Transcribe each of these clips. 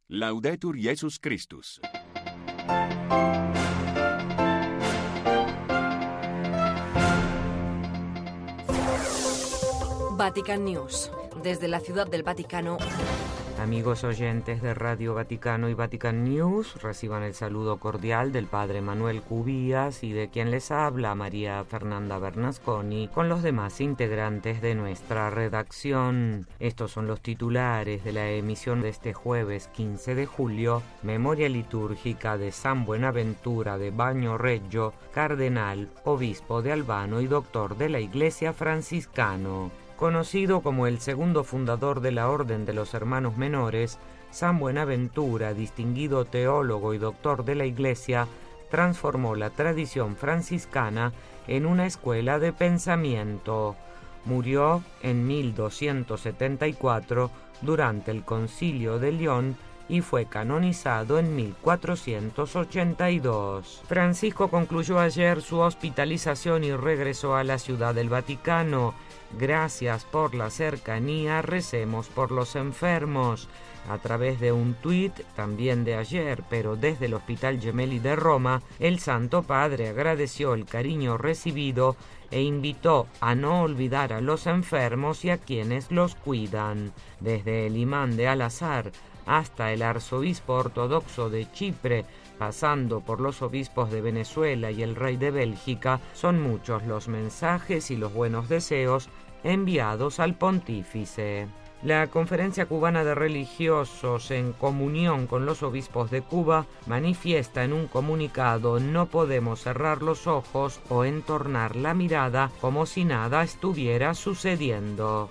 Laudetur Jesus Christus. Vatican News. Desde la Ciudad del Vaticano. Amigos oyentes de Radio Vaticano y Vatican News, reciban el saludo cordial del Padre Manuel Cubías y de quien les habla, María Fernanda Bernasconi, con los demás integrantes de nuestra redacción. Estos son los titulares de la emisión de este jueves 15 de julio, memoria litúrgica de San Buenaventura de Bagnoregio, cardenal, obispo de Albano y doctor de la Iglesia franciscano. Conocido como el segundo fundador de la Orden de los Hermanos Menores, San Buenaventura, distinguido teólogo y doctor de la Iglesia, transformó la tradición franciscana en una escuela de pensamiento. Murió en 1274 durante el Concilio de León y fue canonizado en 1482. Francisco concluyó ayer su hospitalización y regresó a la Ciudad del Vaticano. Gracias por la cercanía, recemos por los enfermos. A través de un tuit, también de ayer, pero desde el Hospital Gemelli de Roma, el Santo Padre agradeció el cariño recibido e invitó a no olvidar a los enfermos y a quienes los cuidan. Desde el imán de Al-Azhar hasta el arzobispo ortodoxo de Chipre, pasando por los obispos de Venezuela y el rey de Bélgica, son muchos los mensajes y los buenos deseos enviados al pontífice. La Conferencia Cubana de Religiosos, en comunión con los obispos de Cuba, manifiesta en un comunicado: no podemos cerrar los ojos o entornar la mirada como si nada estuviera sucediendo.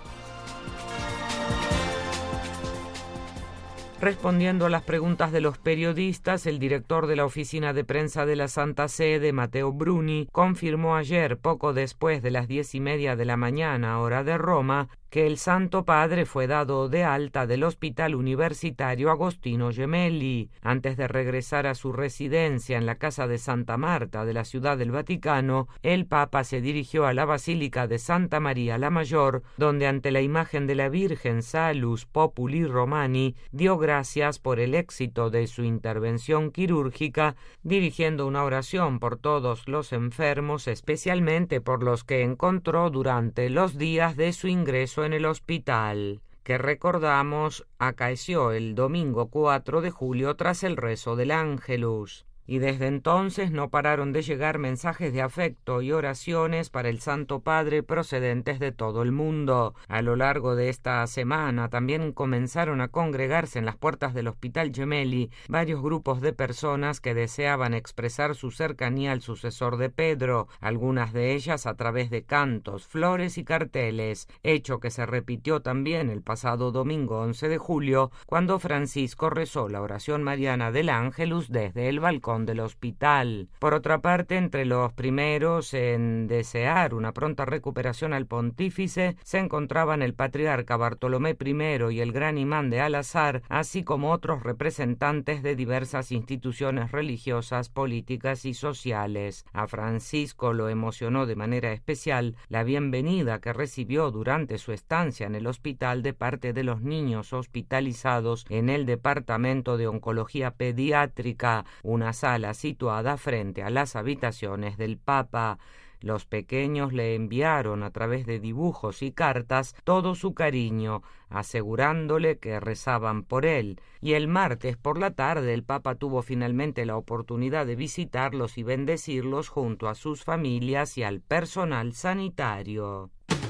Respondiendo a las preguntas de los periodistas, el director de la Oficina de Prensa de la Santa Sede, Matteo Bruni, confirmó ayer, poco después de las 10:30 de la mañana, hora de Roma, que el Santo Padre fue dado de alta del Hospital Universitario Agostino Gemelli. Antes de regresar a su residencia en la Casa de Santa Marta de la Ciudad del Vaticano, el Papa se dirigió a la Basílica de Santa María la Mayor, donde ante la imagen de la Virgen Salus Populi Romani dio gracias por el éxito de su intervención quirúrgica, dirigiendo una oración por todos los enfermos, especialmente por los que encontró durante los días de su ingreso en el hospital, que recordamos acaeció el domingo 4 de julio tras el rezo del Ángelus. Y desde entonces no pararon de llegar mensajes de afecto y oraciones para el Santo Padre procedentes de todo el mundo. A lo largo de esta semana también comenzaron a congregarse en las puertas del Hospital Gemelli varios grupos de personas que deseaban expresar su cercanía al sucesor de Pedro, algunas de ellas a través de cantos, flores y carteles, hecho que se repitió también el pasado domingo 11 de julio, cuando Francisco rezó la oración mariana del Ángelus desde el balcón del hospital. Por otra parte, entre los primeros en desear una pronta recuperación al pontífice se encontraban el patriarca Bartolomé I y el gran imán de Al-Azhar, así como otros representantes de diversas instituciones religiosas, políticas y sociales. A Francisco lo emocionó de manera especial la bienvenida que recibió durante su estancia en el hospital de parte de los niños hospitalizados en el Departamento de Oncología Pediátrica, una sala situada frente a las habitaciones del Papa. Los pequeños le enviaron a través de dibujos y cartas todo su cariño, asegurándole que rezaban por él. Y el martes por la tarde el Papa tuvo finalmente la oportunidad de visitarlos y bendecirlos junto a sus familias y al personal sanitario.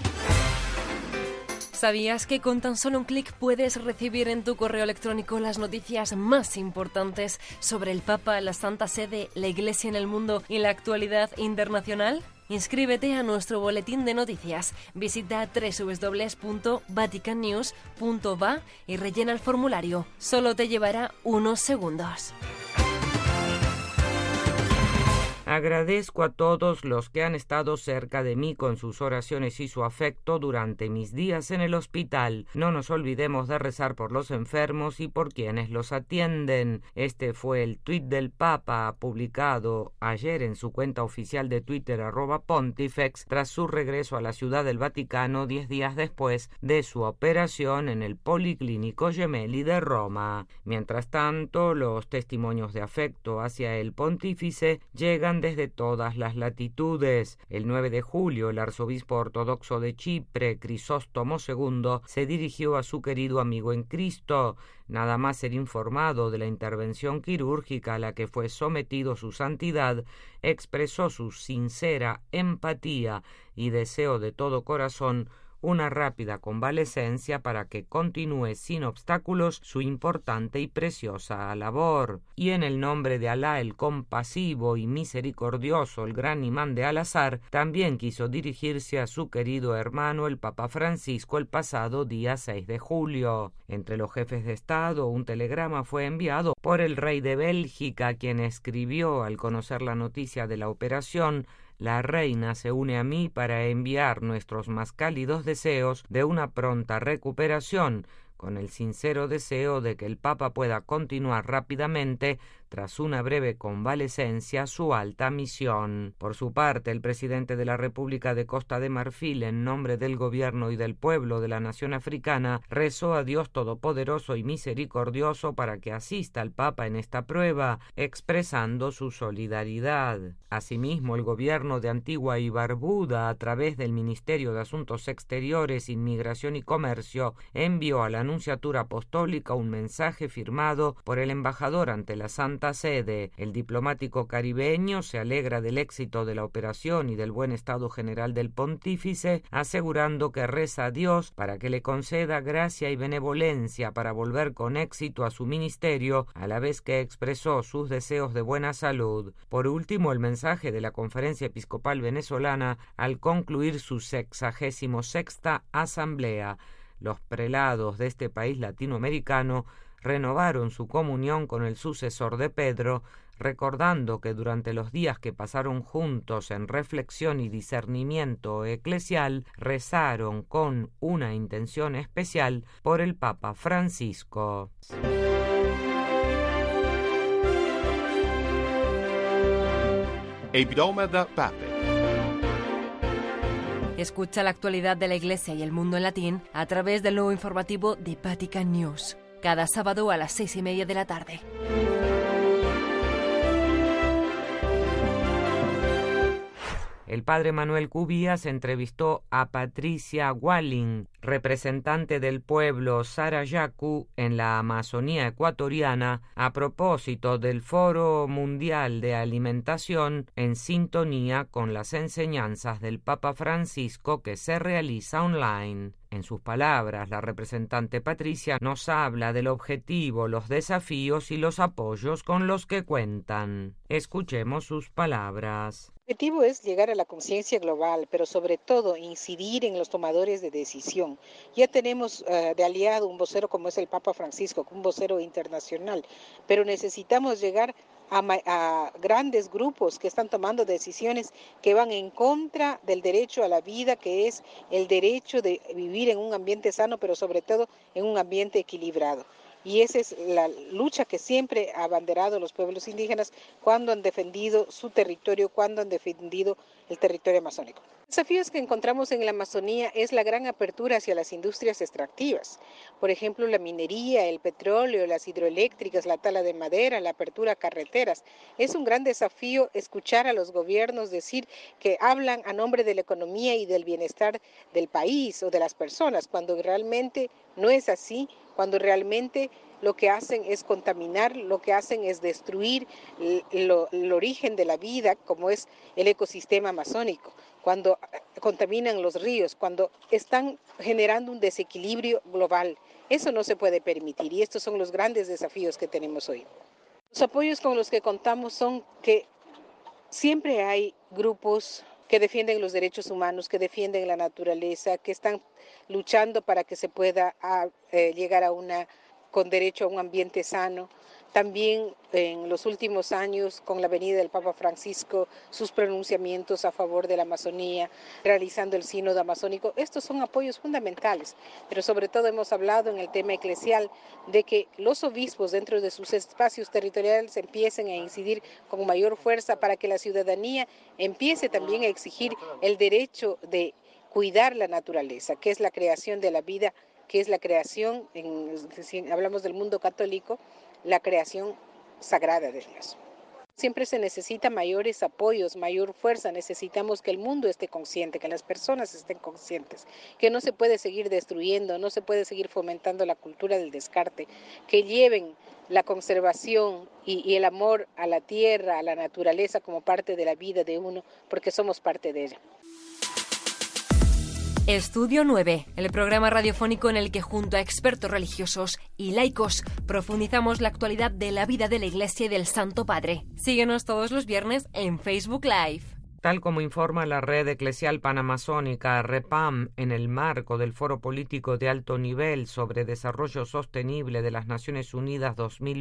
¿Sabías que con tan solo un clic puedes recibir en tu correo electrónico las noticias más importantes sobre el Papa, la Santa Sede, la Iglesia en el mundo y la actualidad internacional? Inscríbete a nuestro boletín de noticias. Visita www.vaticannews.va y rellena el formulario. Solo te llevará unos segundos. Agradezco a todos los que han estado cerca de mí con sus oraciones y su afecto durante mis días en el hospital. No nos olvidemos de rezar por los enfermos y por quienes los atienden. Este fue el tuit del Papa, publicado ayer en su cuenta oficial de Twitter @Pontifex, tras su regreso a la Ciudad del Vaticano 10 días después de su operación en el Policlínico Gemelli de Roma. Mientras tanto, los testimonios de afecto hacia el pontífice llegan desde todas las latitudes. El 9 de julio, el arzobispo ortodoxo de Chipre, Crisóstomo II, se dirigió a su querido amigo en Cristo. Nada más ser informado de la intervención quirúrgica a la que fue sometido su santidad, expresó su sincera empatía y deseo de todo corazón una rápida convalecencia para que continúe sin obstáculos su importante y preciosa labor. Y en el nombre de Alá, el compasivo y misericordioso, el gran imán de Al-Azhar, también quiso dirigirse a su querido hermano el Papa Francisco el pasado día 6 de julio. Entre los jefes de Estado, un telegrama fue enviado por el rey de Bélgica, quien escribió al conocer la noticia de la operación: la reina se une a mí para enviar nuestros más cálidos deseos de una pronta recuperación, con el sincero deseo de que el Papa pueda continuar rápidamente, tras una breve convalecencia, su alta misión. Por su parte, el presidente de la República de Costa de Marfil, en nombre del gobierno y del pueblo de la nación africana, rezó a Dios Todopoderoso y Misericordioso para que asista al Papa en esta prueba, expresando su solidaridad. Asimismo, el gobierno de Antigua y Barbuda, a través del Ministerio de Asuntos Exteriores, Inmigración y Comercio, envió a la Nunciatura Apostólica un mensaje firmado por el embajador ante la Santa Sede. El diplomático caribeño se alegra del éxito de la operación y del buen estado general del pontífice, asegurando que reza a Dios para que le conceda gracia y benevolencia para volver con éxito a su ministerio, a la vez que expresó sus deseos de buena salud. Por último, el mensaje de la Conferencia Episcopal Venezolana al concluir su 66ª asamblea. Los prelados de este país latinoamericano renovaron su comunión con el sucesor de Pedro, recordando que durante los días que pasaron juntos en reflexión y discernimiento eclesial, rezaron con una intención especial por el Papa Francisco. Hebdomada Pape. Escucha la actualidad de la Iglesia y el mundo en latín a través del nuevo informativo de Vatican News, cada sábado a las 6:30 de la tarde. El padre Manuel Cubías entrevistó a Patricia Walling, representante del pueblo Sarayaku en la Amazonía ecuatoriana, a propósito del Foro Mundial de Alimentación en sintonía con las enseñanzas del Papa Francisco que se realiza online. En sus palabras, la representante Patricia nos habla del objetivo, los desafíos y los apoyos con los que cuentan. Escuchemos sus palabras. El objetivo es llegar a la conciencia global, pero sobre todo incidir en los tomadores de decisión. Ya tenemos de aliado un vocero como es el Papa Francisco, un vocero internacional, pero necesitamos llegar a grandes grupos que están tomando decisiones que van en contra del derecho a la vida, que es el derecho de vivir en un ambiente sano, pero sobre todo en un ambiente equilibrado. Y esa es la lucha que siempre ha abanderado los pueblos indígenas cuando han defendido su territorio, cuando han defendido el territorio amazónico. Los desafíos que encontramos en la Amazonía es la gran apertura hacia las industrias extractivas. Por ejemplo, la minería, el petróleo, las hidroeléctricas, la tala de madera, la apertura a carreteras. Es un gran desafío escuchar a los gobiernos decir que hablan a nombre de la economía y del bienestar del país o de las personas, cuando realmente no es así, cuando realmente lo que hacen es contaminar, lo que hacen es destruir el origen de la vida, como es el ecosistema amazónico, cuando contaminan los ríos, cuando están generando un desequilibrio global. Eso no se puede permitir y estos son los grandes desafíos que tenemos hoy. Los apoyos con los que contamos son que siempre hay grupos que defienden los derechos humanos, que defienden la naturaleza, que están luchando para que se pueda llegar con derecho a un ambiente sano, También en los últimos años, con la venida del Papa Francisco, sus pronunciamientos a favor de la Amazonía, realizando el sínodo amazónico, estos son apoyos fundamentales. Pero sobre todo hemos hablado en el tema eclesial de que los obispos dentro de sus espacios territoriales empiecen a incidir con mayor fuerza para que la ciudadanía empiece también a exigir el derecho de cuidar la naturaleza, que es la creación de la vida, que es la creación, si hablamos del mundo católico, la creación sagrada de Dios. Siempre se necesita mayores apoyos, mayor fuerza, necesitamos que el mundo esté consciente, que las personas estén conscientes, que no se puede seguir destruyendo, no se puede seguir fomentando la cultura del descarte, que lleven la conservación y el amor a la tierra, a la naturaleza como parte de la vida de uno, porque somos parte de ella. Estudio 9, el programa radiofónico en el que junto a expertos religiosos y laicos profundizamos la actualidad de la vida de la Iglesia y del Santo Padre. Síguenos todos los viernes en Facebook Live. Tal como informa la Red Eclesial Panamazónica, REPAM, en el marco del Foro Político de Alto Nivel sobre Desarrollo Sostenible de las Naciones Unidas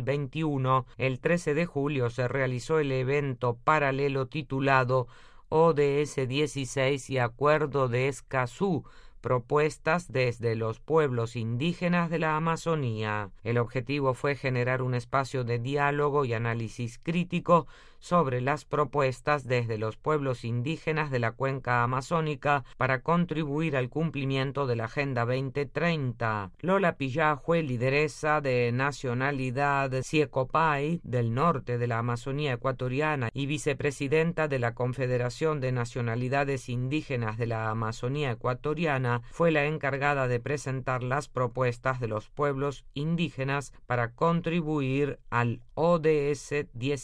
2021, el 13 de julio se realizó el evento paralelo titulado ODS 16 y Acuerdo de Escazú, propuestas desde los pueblos indígenas de la Amazonía. El objetivo fue generar un espacio de diálogo y análisis crítico sobre las propuestas desde los pueblos indígenas de la cuenca amazónica para contribuir al cumplimiento de la Agenda 2030. Lola Pillajue, lideresa de nacionalidad Siecopay del norte de la Amazonía ecuatoriana y vicepresidenta de la Confederación de Nacionalidades Indígenas de la Amazonía ecuatoriana, fue la encargada de presentar las propuestas de los pueblos indígenas para contribuir al ODS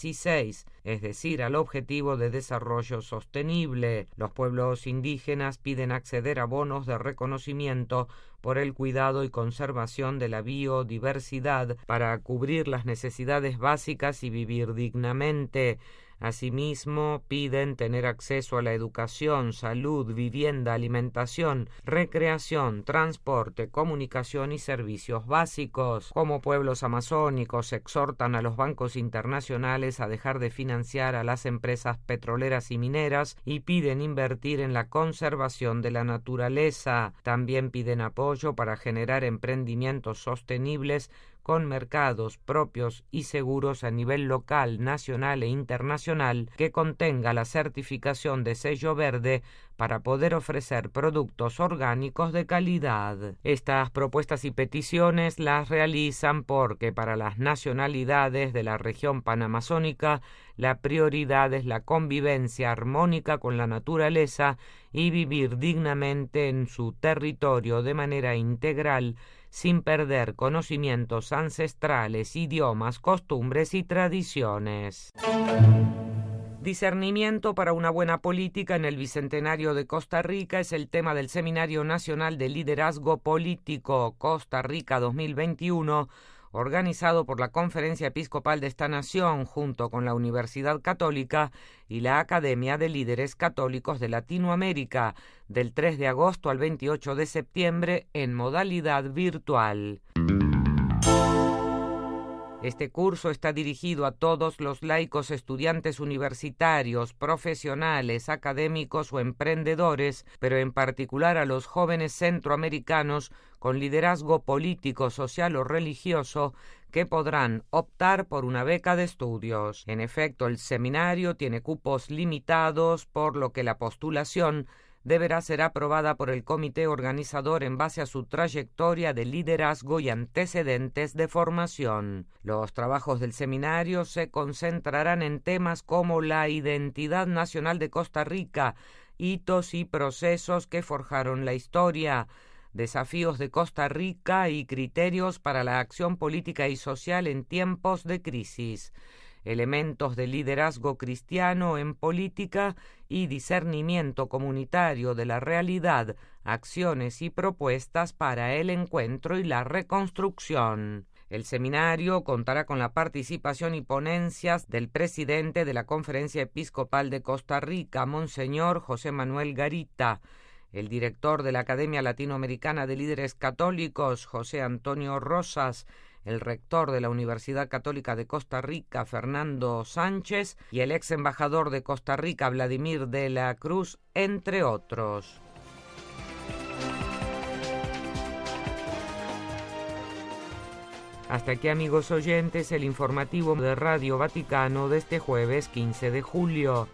16, es decir, al Objetivo de Desarrollo Sostenible. Los pueblos indígenas piden acceder a bonos de reconocimiento por el cuidado y conservación de la biodiversidad para cubrir las necesidades básicas y vivir dignamente. Asimismo, piden tener acceso a la educación, salud, vivienda, alimentación, recreación, transporte, comunicación y servicios básicos. Como pueblos amazónicos, exhortan a los bancos internacionales a dejar de financiar a las empresas petroleras y mineras y piden invertir en la conservación de la naturaleza. También piden apoyo para generar emprendimientos sostenibles con mercados propios y seguros a nivel local, nacional e internacional, que contenga la certificación de sello verde para poder ofrecer productos orgánicos de calidad. Estas propuestas y peticiones las realizan porque para las nacionalidades de la región panamazónica la prioridad es la convivencia armónica con la naturaleza y vivir dignamente en su territorio de manera integral, sin perder conocimientos ancestrales, idiomas, costumbres y tradiciones. Discernimiento para una buena política en el Bicentenario de Costa Rica es el tema del Seminario Nacional de Liderazgo Político Costa Rica 2021, organizado por la Conferencia Episcopal de esta nación junto con la Universidad Católica y la Academia de Líderes Católicos de Latinoamérica, del 3 de agosto al 28 de septiembre en modalidad virtual. Este curso está dirigido a todos los laicos, estudiantes universitarios, profesionales, académicos o emprendedores, pero en particular a los jóvenes centroamericanos con liderazgo político, social o religioso que podrán optar por una beca de estudios. En efecto, el seminario tiene cupos limitados, por lo que la postulación deberá ser aprobada por el comité organizador en base a su trayectoria de liderazgo y antecedentes de formación. Los trabajos del seminario se concentrarán en temas como la identidad nacional de Costa Rica, hitos y procesos que forjaron la historia, desafíos de Costa Rica y criterios para la acción política y social en tiempos de crisis, elementos de liderazgo cristiano en política y discernimiento comunitario de la realidad, acciones y propuestas para el encuentro y la reconstrucción. El seminario contará con la participación y ponencias del presidente de la Conferencia Episcopal de Costa Rica, Monseñor José Manuel Garita, el director de la Academia Latinoamericana de Líderes Católicos, José Antonio Rosas, el rector de la Universidad Católica de Costa Rica, Fernando Sánchez, y el ex embajador de Costa Rica, Vladimir de la Cruz, entre otros. Hasta aquí, amigos oyentes, el informativo de Radio Vaticano de este jueves 15 de julio.